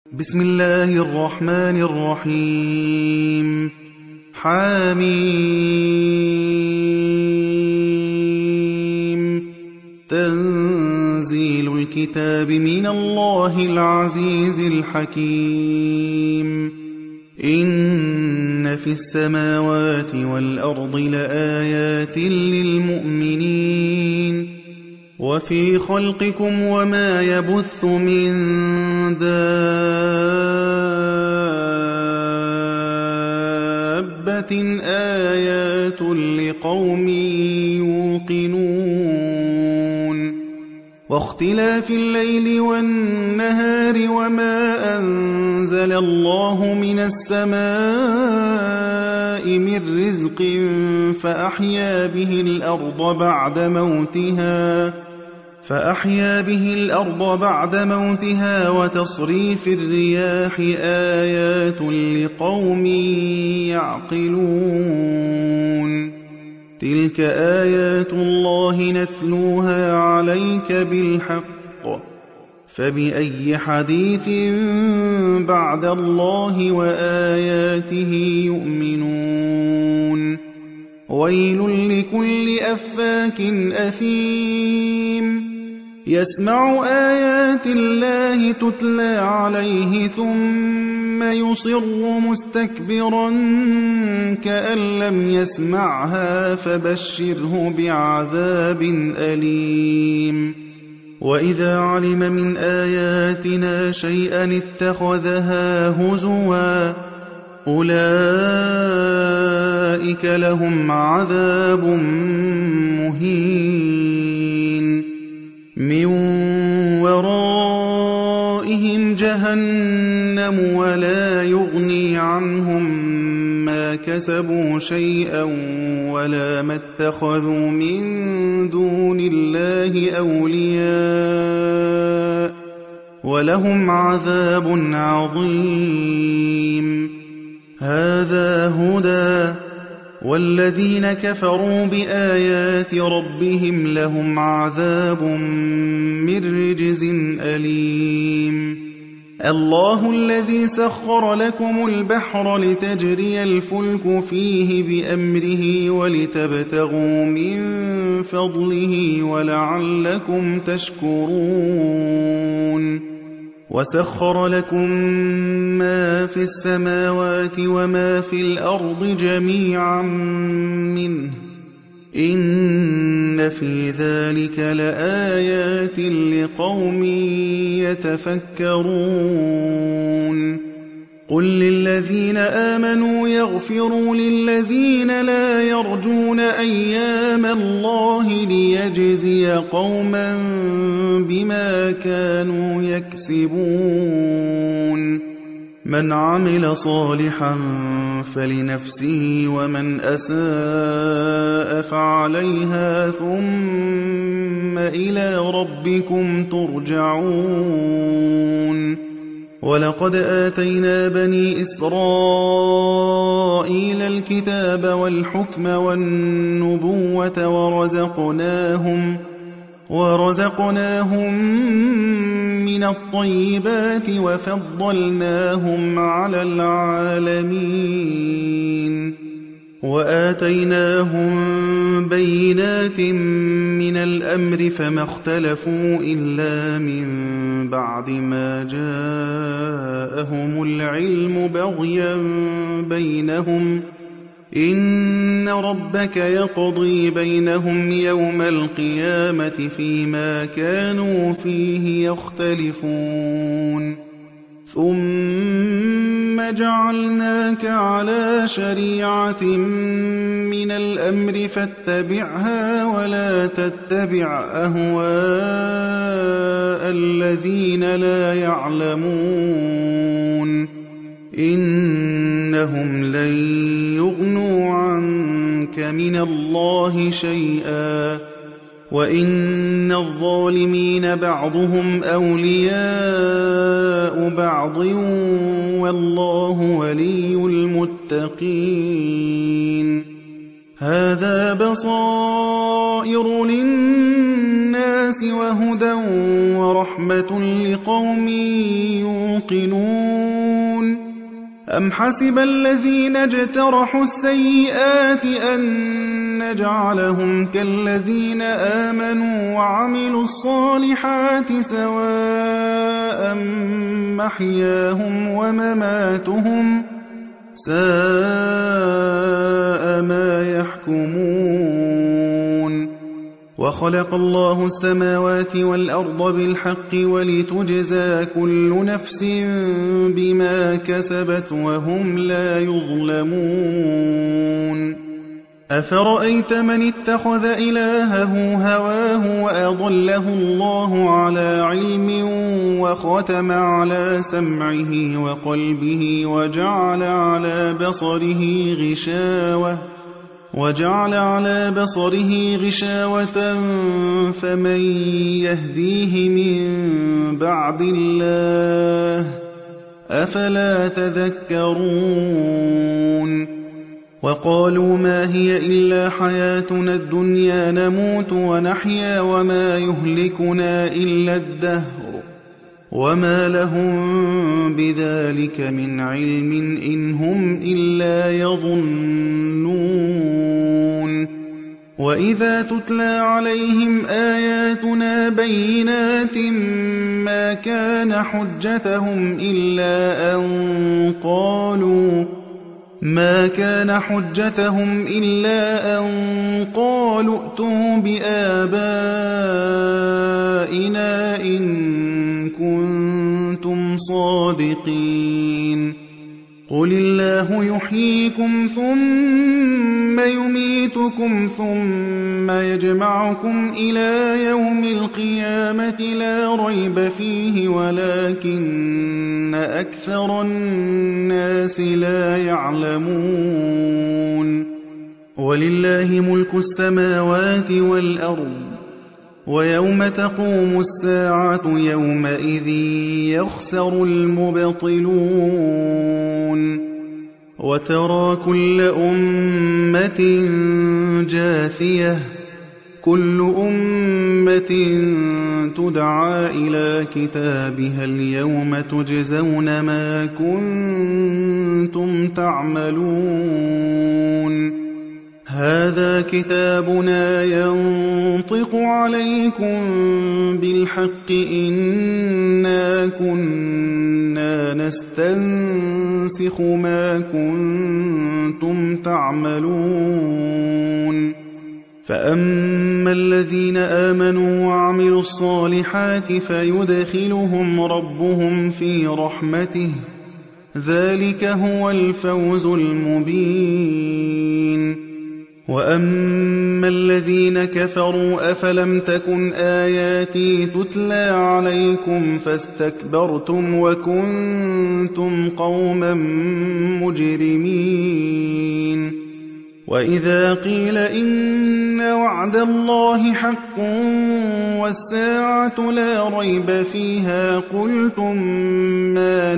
بسم الله الرحمن الرحيم. حميم. تنزيل الكتاب من الله العزيز الحكيم. إن في السماوات والأرض لآيات للمؤمنين وفي خلقكم وما يبث من دابة آيات لقوم يوقنون واختلاف الليل والنهار وما أنزل الله من السماء من رزق فأحيا به الأرض بعد موتها وتصريف الرياح آيات لقوم يعقلون. تلك آيات الله نتلوها عليك بالحق فبأي حديث بعد الله وآياته يؤمنون. ويل لكل أفاك أثيم يسمع آيات الله تتلى عليه ثم يصر مستكبرا كأن لم يسمعها فبشره بعذاب أليم. وإذا علم من آياتنا شيئا اتخذها هزوا أولئك لهم عذاب مهين من ورائهم جهنم ولا يغني عنهم ما كسبوا شيئا ولا ما اتخذوا من دون الله أولياء ولهم عذاب عظيم. هذا هدى والذين كفروا بآيات ربهم لهم عذاب من رجز أليم. الله الذي سخر لكم البحر لتجري الفلك فيه بأمره ولتبتغوا من فضله ولعلكم تشكرون. وسخر لكم ما في السماوات وما في الأرض جميعا منه إن في ذلك لآيات لقوم يتفكرون. قل للذين آمنوا يغفروا للذين لا يرجون أيام الله ليجزي قوما بما كانوا يكسبون. من عمل صالحا فلنفسه ومن أساء فعليها ثم إلى ربكم ترجعون. ولقد آتينا بني إسرائيل الكتاب والحكم والنبوة ورزقناهم من الطيبات وفضلناهم على العالمين. وآتيناهم بينات من الأمر فما اختلفوا إلا من بعد ما جاءهم العلم بغيا بينهم إن ربك يقضي بينهم يوم القيامة فيما كانوا فيه يختلفون. ثم جعلناك على شريعة من الأمر فاتبعها ولا تتبع أهواء الذين لا يعلمون إنهم لن يغنوا عنك من الله شيئا وإن الظالمين بعضهم أولياء بعض والله ولي المتقين. هذا بصائر للناس وهدى ورحمة لقوم يوقنون أم حسب الذين اجترحوا السيئات أن نجعلهم كالذين آمنوا وعملوا الصالحات سواء محياهم ومماتهم ساء ما يحكمون وخلق الله السماوات والأرض بالحق ولتجزى كل نفس بما كسبت وهم لا يظلمون أفرأيت من اتخذ إلهه هواه وأضله الله على علم وختم على سمعه وقلبه وجعل على بصره غشاوة فمن يهديه من بعد الله أفلا تذكرون وقالوا ما هي إلا حياتنا الدنيا نموت ونحيا وما يهلكنا إلا الدهر وما لهم بذلك من علم إن هم إلا يظنون وإذا تتلى عليهم آياتنا بينات ما كان حجتهم إلا أن قالوا ائتوا بآبائنا إن كنتم صادقين قل الله يحييكم ثم يميتكم ثم يجمعكم إلى يوم القيامة لا ريب فيه ولكن أكثر الناس لا يعلمون ولله ملك السماوات والأرض ويوم تقوم الساعة يومئذ يخسر المبطلون وترى كل أمة جاثية كل أمة تدعى إلى كتابها اليوم تجزون ما كنتم تعملون هذا كتابنا ينطق عليكم بالحق إنا كنا نستنسخ ما كنتم تعملون فأما الذين آمنوا وعملوا الصالحات فيدخلهم ربهم في رحمته ذلك هو الفوز المبين وأما الذين كفروا أفلم تكن آياتي تتلى عليكم فاستكبرتم وكنتم قوما مجرمين وإذا قيل إن وعد الله حق والساعة لا ريب فيها قلتم ما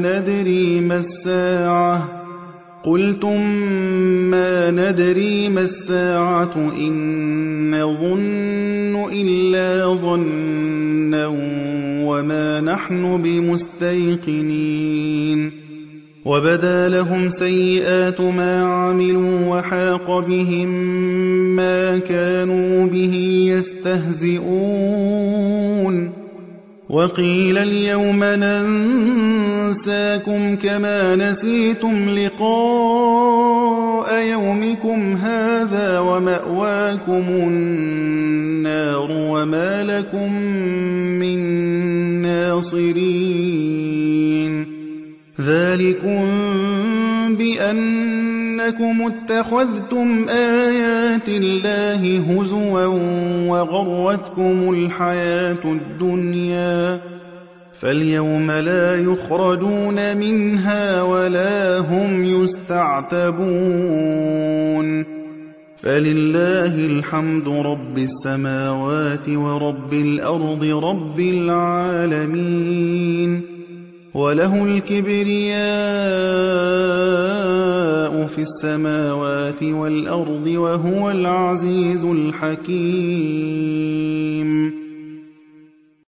ندري ما الساعة إن نظن إلا ظنا وما نحن بمستيقنين وبدا لهم سيئات ما عملوا وحاق بهم ما كانوا به يستهزئون وقيل اليوم ننساكم كما نسيتم لقاء يومكم هذا ومأواكم النار وما لكم من ناصرين ذلكم بأنكم اتخذتم آيات الله هزوا وغرتكم الحياة الدنيا فاليوم لا يخرجون منها ولا هم يستعتبون فلله الحمد رب السماوات ورب الأرض رب العالمين وله الكبرياء في السماوات والأرض وهو العزيز الحكيم